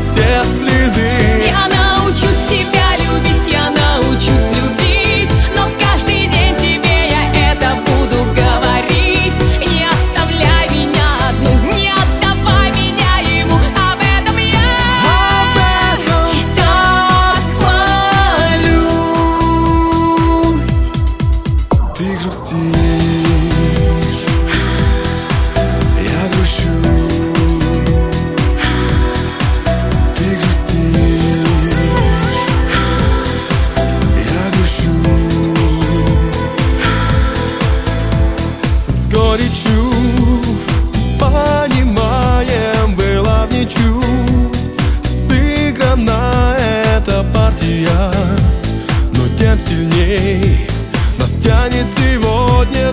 все следы. Я научусь тебя любить, я научусь любить, но каждый день тебе я это буду говорить. Не оставляй меня одну, не отдавай меня ему, об этом я так молюсь. Ты грустишь, я грущу. Ты грустишь, я грущу. С горечью понимаем, была вничью сыграна эта партия, но тем сильней нас тянет сегодня